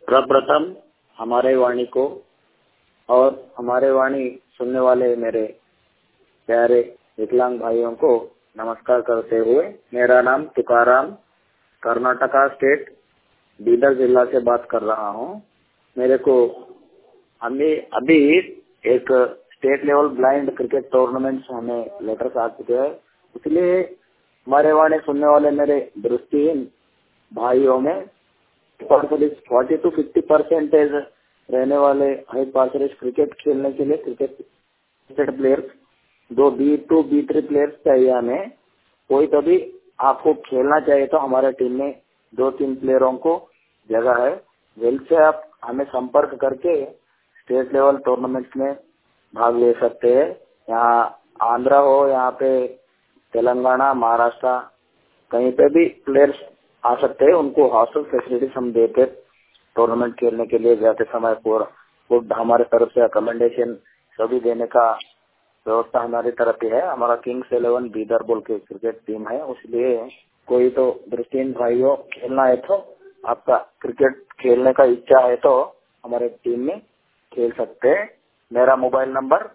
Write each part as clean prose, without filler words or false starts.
प्रप्रथम हमारे वाणी को और हमारे वाणी सुनने वाले मेरे प्यारे विकलांग भाइयों को नमस्कार करते हुए, मेरा नाम तुकाराम, कर्नाटका स्टेट बीदर जिला से बात कर रहा हूँ। मेरे को अभी एक state level blind cricket tournament से हमें लेटर्स आ चुके हैं, इसलिए हमारे वाणी सुनने वाले मेरे दृष्टिहीन भाइयों में 40 to 50% रहने वाले हाई पास रेस क्रिकेट खेलने के लिए क्रिकेट प्लेयर्स, दो B2 B3 प्लेयर्स चाहिए हमें। कोई तो भी आपको खेलना चाहिए तो हमारे टीम में 2-3 प्लेयरों को जगह है। जल्द से आप हमें संपर्क करके स्टेट लेवल टूर्नामेंट में भाग ले सकते हैं। यहाँ आंध्रा हो, यहाँ पे तेलंगाना, महाराष्ट्र, कहीं पे भी प्लेयर्स आ सकते हैं। उनको हॉस्टल फैसिलिटीज हम देते टूर्नामेंट खेलने के लिए जाते समय फूड हमारे तरफ से अकोमोडेशन सभी देने का व्यवस्था हमारी तरफ ही है। हमारा किंग्स 11 बीदर बोल के क्रिकेट टीम है, इसलिए कोई तो दृष्टिहीन भाइयों खेलना है तो आपका क्रिकेट खेलने का इच्छा है तो हमारे टीम में खेल सकते हैं। मेरा मोबाइल नंबर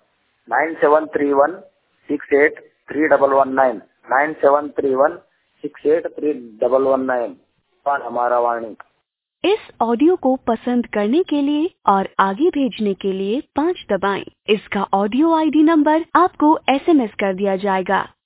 9731683119 9731683119 पर हमारा वाणी। इस ऑडियो को पसंद करने के लिए और आगे भेजने के लिए 5 दबाएं। इसका ऑडियो ID नंबर आपको SMS कर दिया जाएगा।